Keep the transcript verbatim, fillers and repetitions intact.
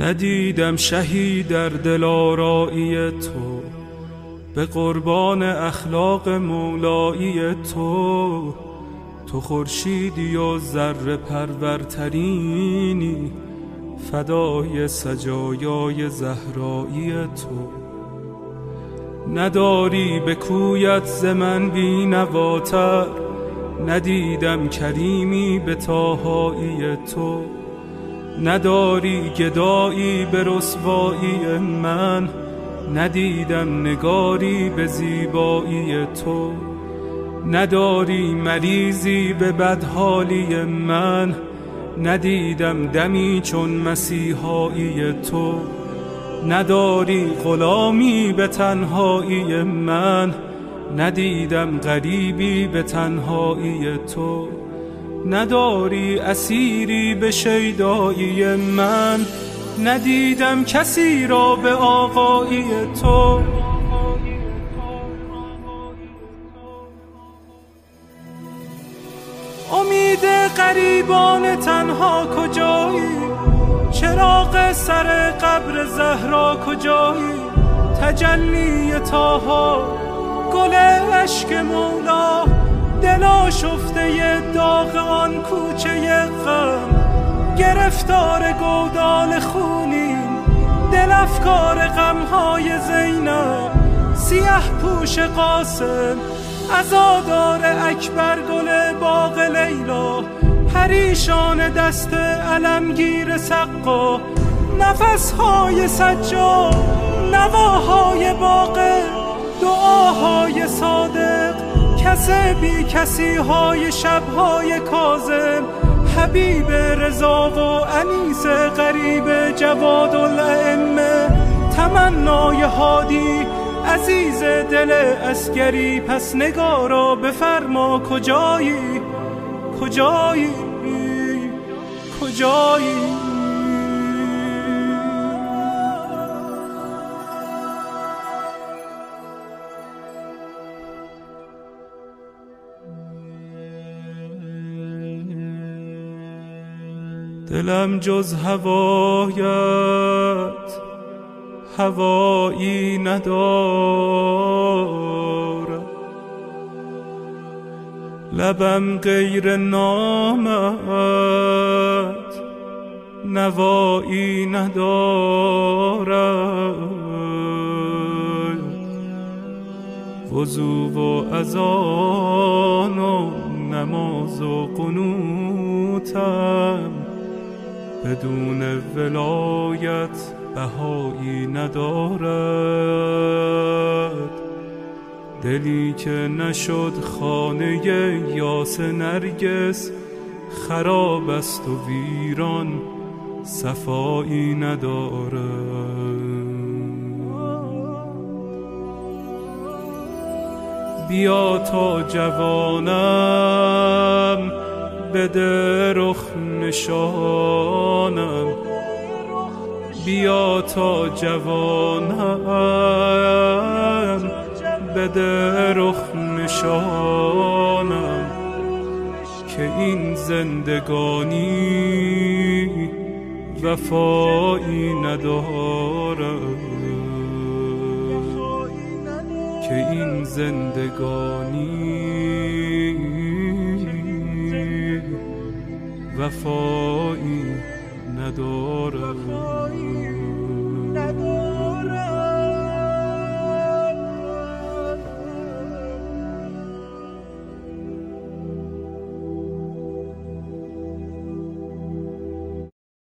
ندیدم شهی در دلارایی تو، به قربان اخلاق مولایی تو. تو خورشیدی و ذره پرورترینی، فدای سجایای زهرایی تو. نداری به کویت ز من بی نواتر، ندیدم کریمی به طاهایی تو. نداری گدایی به رسوایی من، ندیدم نگاری به زیبایی تو. نداری مریضی به بدحالی من، ندیدم دمی چون مسیحایی تو. نداری غلامی به تنهایی من، ندیدم غریبی به تنهایی تو. نداری اسیری به شیدایی من، ندیدم کسی را به آقایی تو. امید غریبان تنها کجایی؟ چراغ سر قبر زهرا کجایی؟ تجلی طاها، گل عشق مولا، دلا شفته داغ آن کوچه غم. گرفتار گودال خونیم، دل افکار غمهای زینب. سیه پوش قاسم، عزادار اکبر، گل باغ لیلا. پریشان دست علمگیر سقا، نفسهای سجاد، نواهای باقر، دعاهای صادق. کس بی کسی های شبهای کاظم، حبیب رضا و انیس غریب جواد الائمه. تمنای هادی عزیز دل عسکری، پس نگارا بفرما کجایی؟ کجایی؟ کجایی؟ دلم جز هوایت هوایی ندارد، لبم غیر نامت نوایی ندارد. وضو و اذان و نماز و قنوتم، بدون ولایت بهایی ندارد. دلی که نشد خانه یاس نرگس، خراب است و ویران صفایی ندارد. بیا تا جوانم بده رخ نشانم، بیا تا جوانم بده رخ نشانم. که این زندگانی وفایی ندارد، که این زندگانی وفایی ندارد.